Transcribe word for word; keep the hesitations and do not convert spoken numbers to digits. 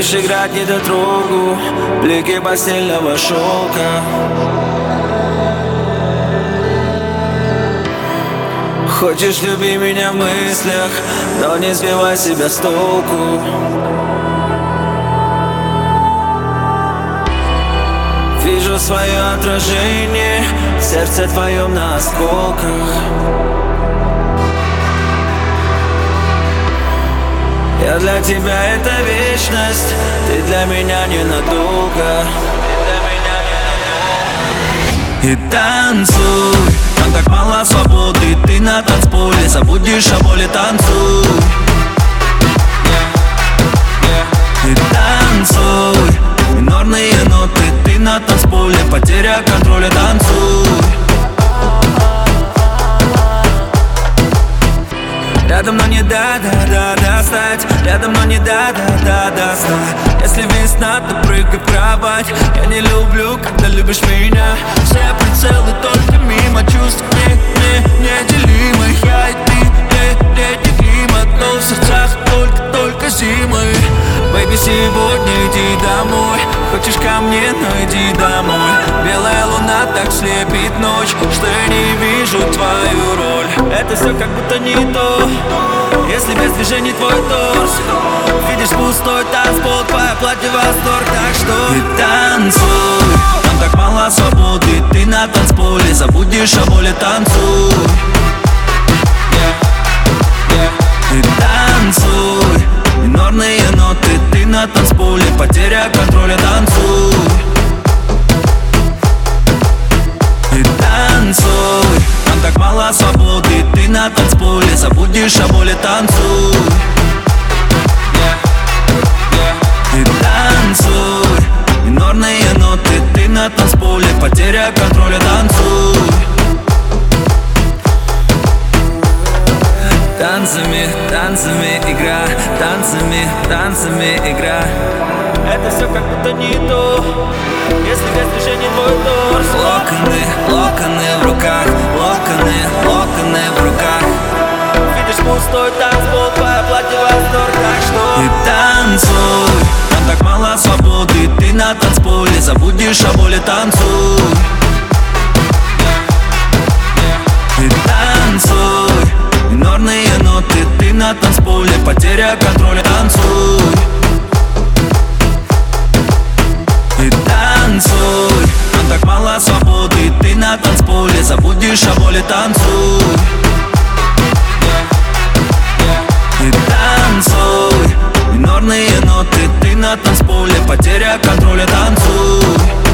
Любишь играть недотрогу, блики постельного шелка. Хочешь, люби меня в мыслях, но не сбивай себя с толку. Вижу свое отражение в сердце твоем на осколках. Я для тебя это вечность, ты для меня ненадолго. И танцуй, там так мало свободы, ты на танцполе, забудешь о боли, танцуй. И танцуй, минорные ноты, ты на танцполе, потеря контроля, танцуй. Рядом, но не да-да-да достать, рядом, но не да-да-да достать. Если весна, то прыгай в кровать. Я не люблю, когда любишь меня. Все прицелы только мимо чувств не, не, неделимых. Я и ты, не, летний климат, но в сердцах только-только зимы. Бэйби, сегодня иди домой. Хочешь ко мне, но иди домой. Белая луна так слепит ночь, что я не вижу твою роль. Это все как будто не то, если без движений твой торс. Видишь пустой танцпол, твое платье восторг. Так что и танцуй, там так мало свободы, ты на танцполе, забудешь о боли, танцуй. И танцуй, минорные ноты, ты на танцполе, потеря контроля, танцуй. И танцуй, там так мало свободы, ты на танцполе, забудешь о боли, танцуй. И танцуй, минорные ноты, ты на танцполе, потеря контроля, танцуй. Танцами, танцами игра, танцами, танцами игра. Это все как будто не то, если без движений твой торс. Локоны, локоны в руках, локоны, локоны в руках. Видишь пустой танцпол, твое платье восторг. Так что и танцуй, там так мало свободы, ты на танцполе, забудешь о боли, танцуй. И танцуй, минорные ноты, ты на танцполе, потеря контроля, танцуй. И танцуй, там так мало свободы, ты на танцполе, забудешь о боли, танцуй. И танцуй, минорные ноты, ты на танцполе, потеря контроля, танцуй.